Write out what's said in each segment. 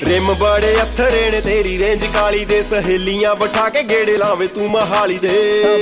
Rim ਬੜੇ ਅਥਰੇ ਨੇ ਤੇਰੀ ਰੇਂਜ ਕਾਲੀ ਦੇ, ਸਹੇਲੀਆਂ ਬਿਠਾ ਕੇ ਗੇੜੇ ਲਾਵੇਂ ਤੂੰ ਮਹਾਲੀ ਦੇ।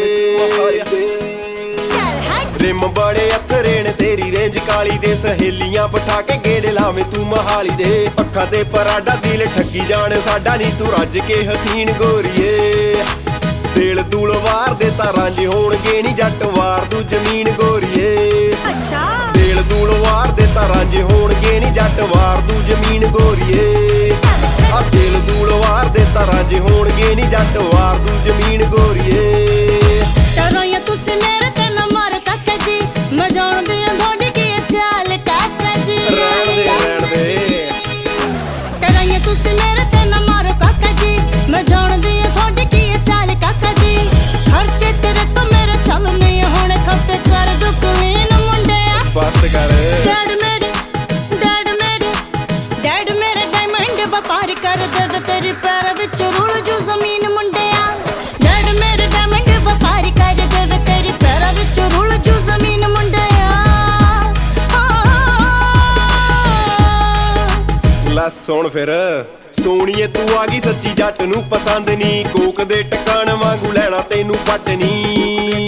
ਰਿਮ ਬੜੇ ਅਥਰੇ ਨੇ ਤੇਰੀ ਰੇਂਜ ਕਾਲੀ ਦੇ, ਸਹੇਲੀਆਂ ਬਿਠਾ ਕੇ ਗੇੜੇ ਲਾਵੇਂ ਤੂੰ ਮਹਾਲੀ ਦੇ। ਅੱਖਾਂ ਤੇ ਪਰਾਡਾ ਦਿਲ ਠੱਗੀ ਜਾਣ ਸਾਡਾ ਨੀ, ਤੂੰ ਰੱਜ ਕੇ ਹਸੀਨ ਗੋਰੀਏ। ਦਿਲ ਦੂਲ ਵਾਰ ਦੇ ਤਾਂ ਰਾਂਝੇ ਹੋਣਗੇ ਨੀ, ਜੱਟ ਵਾਰ ਦੂ ਜ਼ਮੀਨ ਗੋਰੀਏ। ਦਿਲ ਦੂਲ ਵਾਰ ਦੇ ਤਾਂ ਰਾਂਝੇ ਹੋਣਗੇ ਨੀ, ਜੱਟ ਵਾਰ ਦੂ ਜ਼ਮੀਨ ਗੋਰੀਏ। ਆ ਦਿਲ ਦੂਲ ਵਾਰ ਦੇ ਤਾਂ ਰਾਂਝੇ ਹੋਣਗੇ ਨੀ, ਜੱਟ ਵਾਰ ਦੂ ਜ਼ਮੀਨ ਗੋਰੀਏ। ਡਰਾਇਆ ਤੁਸੀਂ ਮੇਰੇ ਤੇ ਨਾ ਮਾਰੋ ਕਾਕਾ ਜੀ, ਮੈਂ ਜਾਣਦੀ ਆਂ ਤੁਹਾਡੀ ਕੀ ਚਾਲ ਕਾਕਾ ਜੀ। ਰਹਿਣ ਦੇ ਡਰਾਇਆ ਤੁਸੀਂ ਮੇਰੇ ਤੇ ਨਾ ਮਾਰੋ ਕਾਕਾ ਜੀ, ਮੈਂ ਜਾਣਦੀ ਆਂ ਤੁਹਾਡੀ ਕੀ ਚਾਲ ਕਾਕਾ ਜੀ। ਖਰਚੇ ਤੇਰੇ ਤੋਂ ਮੇਰੇ ਚੱਲਣੇ ਹੁਣ, ਖਰਚੇ ਕਰ ਦੋ ਕਲੀਨ ਮੁੰਡਿਆ। ਬਸ ਕਰ ਡੈਡ ਮੇਰੇ ਡਾਇਮੰਡ ਵਪਾਰ ਕਰ ਦੇਵੇ, ਤੇਰੇ ਪੈਰ ਵਿੱਚ ਰੁਲ ਜੂ ਜ਼ਮੀਨ ਮੁੰਡਿਆ। ਡੈਡ ਮੇਰੇ ਡਾਇਮੰਡ ਵਪਾਰ ਕਰ ਦੇਵੇ, ਤੇਰੇ ਪੈਰ ਵਿੱਚ ਰੁਲ ਜੂ ਜ਼ਮੀਨ ਮੁੰਡਿਆ। ਲੈ ਸੁਣ ਫਿਰ ਸੋਹਣੀਏ ਤੂੰ ਆ ਗਈ ਸੱਚੀ, ਜੱਟ ਨੂੰ ਪਸੰਦ ਨੀ। ਕੋਕ ਦੇ ਟਕਾਣ ਵਾਂਗੂ ਲੈਣਾ ਤੈਨੂੰ ਪੱਟ ਨੀ।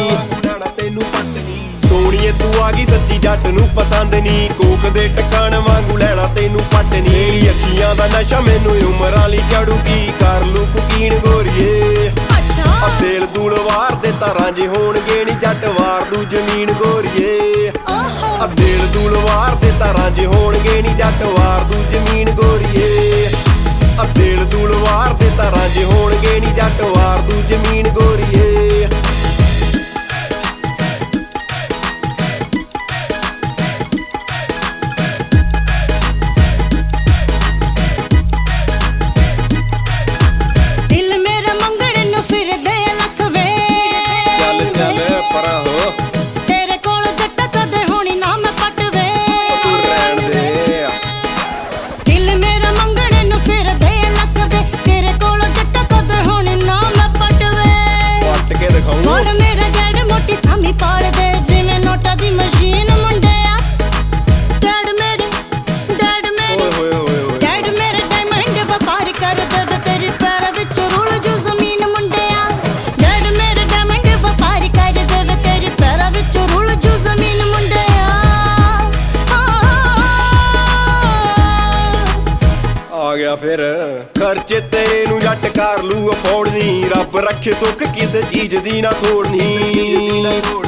ਸੋਹਣੀਏ ਤੂੰ ਆ ਗਈ ਸੱਚੀ, ਜੱਟ ਨੂੰ ਪਸੰਦ ਨੀ। ਕੋਕ ਦੇ ਟਕਾਣ ਵਾਂਗੂ ਲੈਣਾ ਤੈਨੂੰ ਪੱਟ ਨੀ। ਅੱਖੀਆਂ ਦਾ ਨਸ਼ਾ ਮੈਨੂੰ ਉਮਰਾਂ ਲਈ ਚੜੂਗੀ, ਕਰ ਲੂ ਕੁਕੀਨ ਗੋਰੀਏ। ਆ ਦਿਲ ਦੂਲ ਵਾਰ ਦੇ ਤਾਂ ਰਾਂਝੇ ਹੋਣਗੇ ਨੀ, ਜੱਟ ਵਾਰ ਦੂ ਜ਼ਮੀਨ ਗੋਰੀਏ। ਆ ਦਿਲ ਦੂਲ ਵਾਰ ਦੇ ਤਾਂ ਰਾਂਝੇ ਹੋਣਗੇ ਨੀ, ਜੱਟ ਵਾਰ ਦੂ ਜ਼ਮੀਨ ਗੋਰੀਏ। ਆ ਦਿਲ ਦੂਲ ਵਾਰ ਦੇ ਤਾਂ ਰਾਂਝੇ ਹੋਣਗੇ ਨੀ, ਜੱਟ ਵਾਰ ਦੂ ਜ਼ਮੀਨ ਗੋਰੀਏ। ਦਿਲ ਮੇਰਾ ਮੰਗਣ ਨੂੰ ਫਿਰਦੇ ਲੱਖ ਵੇ, ਚੱਲ ਪਰਾਂ ਹੋ ਤੇਰੇ ਕੋਲ ਜੱਟ ਕਦੇ ਹੋਣੀ ਨਾ ਮੈਂ ਪਟਵੇ। ਤੂੰ ਰਹਿਣ ਦੇ। ਦਿਲ ਮੇਰਾ ਮੰਗਣ ਨੂੰ ਫਿਰਦੇ ਲੱਖ ਵੇ, ਤੇਰੇ ਕੋਲ ਜੱਟ ਕਦੇ ਹੋਣੀ ਨਾ ਮੈਂ ਪਟਵੇ। ਪੱਟ ਕੇ ਦਿਖਾਊਂ ਹੋਰ ਮੇਰਾ ਡੈਡ ਮੋਟੀ ਸਾਮੀ ਪਾਲ ਦੇ, ਜਿਵੇਂ ਨੋਟਾਂ ਦੀ ਮਸ਼ੀਨ ਮੁੰਡਿਆ। ਡੈਡ ਮੇਰੇ ਡੈਡ ਮੇਰੇ ਡਾਇਮੰਡ ਵਪਾਰ ਕਰ ਦੇਵੇ, ਤੇਰੇ ਪੈਰ ਵਿੱਚ ਰੁਲ ਜੂ ਜ਼ਮੀਨ ਮੁੰਡਿਆ। ਡੈਡ ਮੇਰੇ ਡਾਇਮੰਡ ਵਪਾਰ ਕਰ ਦੇਵੇ, ਤੇਰੇ ਪੈਰ ਵਿੱਚ ਰੁਲ ਜੂ ਜ਼ਮੀਨ ਮੁੰਡਿਆ। ਆ ਗਿਆ ਫਿਰ ਖਰਚੇ ਤੇਰੇ ਨੂੰ ਜੱਟ ਕਰ ਲੂ ਅਫੋਰਡ ਨੀ। ਰੱਬ ਰੱਖੇ ਸੁੱਖ ਕਿਸੇ ਚੀਜ਼ ਦੀ ਨਾ ਤੋੜਨੀ।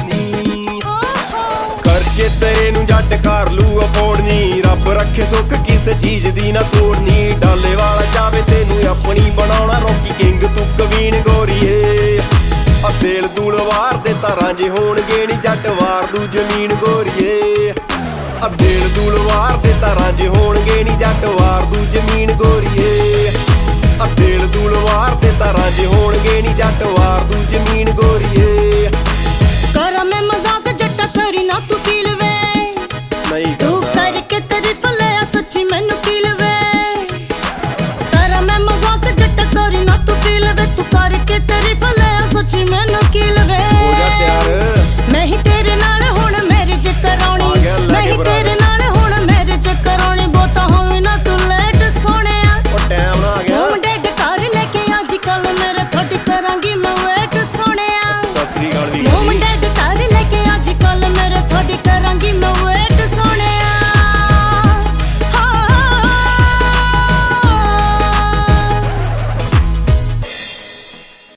ਖਰਚੇ ਤੇਰੇ ਨੂੰ ਜੱਟ ਕਰ ਲੂ ਅਫੋਰਡ ਨੀ। ਰੱਬ ਰੱਖੇ ਸੁੱਖ ਕਿਸੇ ਚੀਜ਼ ਦੀ ਨਾ ਤੋੜਨੀ। ਡਾਲੇ ਵਾਲਾ ਚਾਵੇ ਤੈਨੂੰ ਆਪਣੀ ਬਣਾਉਣਾ, ਰੌਕੀ ਕਿੰਗ ਤੂੰ ਕਵੀਨ ਗੋਰੀਏ। ਆ ਦਿਲ ਦੂਲ ਵਾਰ ਦੇ ਤਾਂ ਰਾਂਝੇ ਹੋਣਗੇ ਨੀ, ਜੱਟ ਵਾਰ ਦੂ ਜ਼ਮੀਨ ਗੋਰੀਏ। ਆ ਦਿਲ ਦੂਲ ਵਾਰ ਦੇ ਤਾਂ ਰਾਂਝੇ ਹੋਣਗੇ ਨੀ, ਜੱਟ ਵਾਰ ਦੂ ਜ਼ਮੀਨ ਗੋਰੀਏ। ਆ ਦਿਲ ਦੂਲ ਵਾਰ ਦੇ ਤਾਂ ਰਾਂਝੇ ਹੋਣਗੇ ਨੀ, ਜੱਟ ਵਾਰ ਦੂ ਜ਼ਮੀਨ ਗੋਰੀਏ। ਕਰ ਮੈਂ ਮਜ਼ਾਕ ਜੱਟ ਕਰੀ ਨਾ ਤੂੰ ਫੀਲ ਵੇ, ਨਹੀਂ ਤੂੰ ਕਰਦਾ ਕਰਕੇ ਤਾਰੀਫ ਲਿਆ ਸੱਚੀ ਮੈਨੂੰ ਫੀਲ ਵੇ। ਕਰ ਮੈਂ ਮਜ਼ਾਕ ਜੱਟ ਕਰੀ ਨਾ ਤੂੰ ਫੀਲ ਵੇ, ਤੂੰ ਕਰਕੇ ਤਾਰੀਫ ਲਿਆ ਸੱਚੀ ਮੈਨੂੰ ਫੀਲ ਵੇ। ਹੋ ਜਾ ਤਿਆਰ ਮੈਂ ਹੀ ਤੇਰੇ ਨਾਲ ਹੁਣ ਮੈਰਿਜ ਕਰਾਉਣੀ, ਆ ਗਿਆ ਲੈ ਮੈਂ ਕੇ ਹੀ ਬਰਾਤ। ਤੇਰੇ ਨਾਲ ਹੁਣ ਮੈਰਿਜ ਕਰਾਉਣੀ। ਬਹੁਤਾ ਹੋਵੇ ਨਾ ਤੂੰ ਲੇਟ ਸੋਹਣਿਆ, ਉਹ ਟਾਈਮ ਨਾ ਆ ਗਿਆ। ਹੋਮ ਡੈਡ ਕਰ ਲੈ ਕੇ ਅੱਜ ਕੱਲ ਮੇਰੇ ਥੋੜੀ ਕਰਾਂਗੀ ਮੈਂ ਵੇਟ ਸੋਹਣਿਆ। ਸਤਿ ਸ੍ਰੀ ਅਕਾਲ ਵੀ ਹੋਮ ਡੈਡ